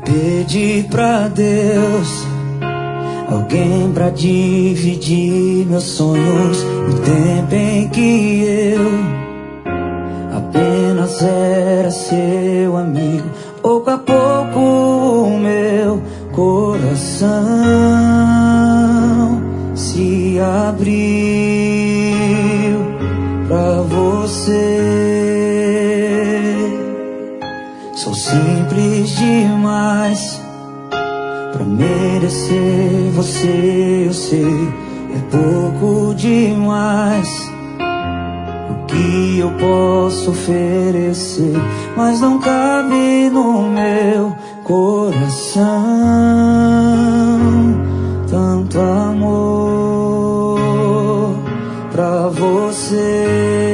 Pedi pra Deus alguém pra dividir meus sonhos, no tempo em que eu apenas era seu amigo. Pouco a pouco o meu coração se abriu pra você. Sou simples demais pra merecer você, eu sei. É pouco demais o que eu posso oferecer, mas não cabe no meu coração tanto amor pra você.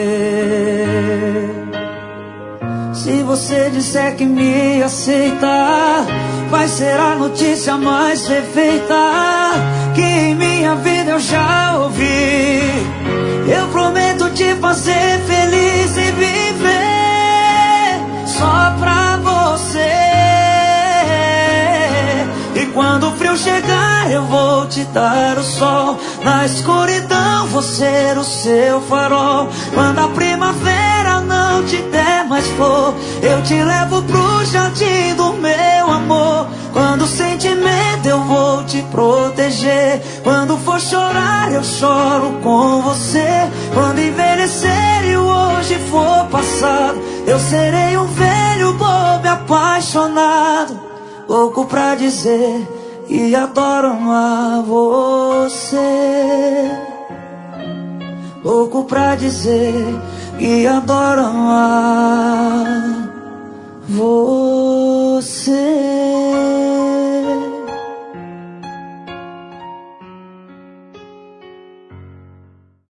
Se você disser que me aceita, vai ser a notícia mais perfeita que em minha vida eu já ouvi. Eu prometo te fazer feliz e viver só pra você. E quando o frio chegar eu vou te dar o sol, na escuridão vou ser o seu farol. Quando a primavera não te der mais flor, eu te levo pro jardim do meu amor. Quando sente medo eu vou te proteger. Quando for chorar eu choro com você. Quando envelhecer e o hoje for passado, eu serei um velho bobo apaixonado, louco pra dizer e adoro amar você. Louco pra dizer e adoro amar você.